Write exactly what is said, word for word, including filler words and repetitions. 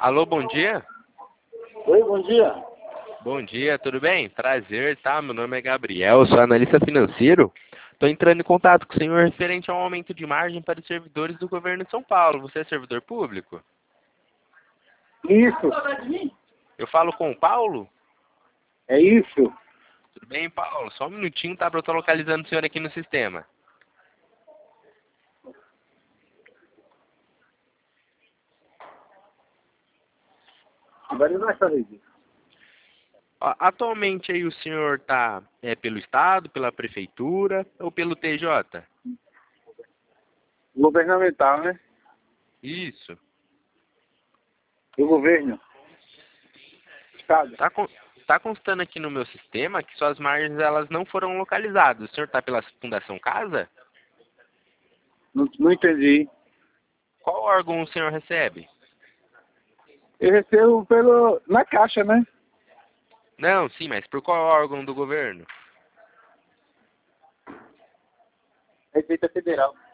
Alô, bom dia? Oi, bom dia. Bom dia, tudo bem? Prazer, tá? Meu nome é Gabriel, sou analista financeiro. Estou entrando em contato com o senhor referente ao aumento de margem para os servidores do governo de São Paulo. Você é servidor público? Isso, Eu falo com o Paulo? é isso. Tudo bem, Paulo? Só um minutinho, tá? Para eu estar localizando o senhor aqui no sistema. Agora não vai saber disso. Ó, atualmente aí o senhor está é, pelo Estado, pela Prefeitura ou pelo T J? Governamental, né? Isso. Do governo. Estado. Tá, con- tá constando aqui no meu sistema que suas margens elas não foram localizadas. O senhor está pela Fundação Casa? Não, não entendi. Qual órgão o senhor recebe? Eu recebo pelo, na caixa, né? Não, sim, mas por qual órgão do governo? Receita Federal.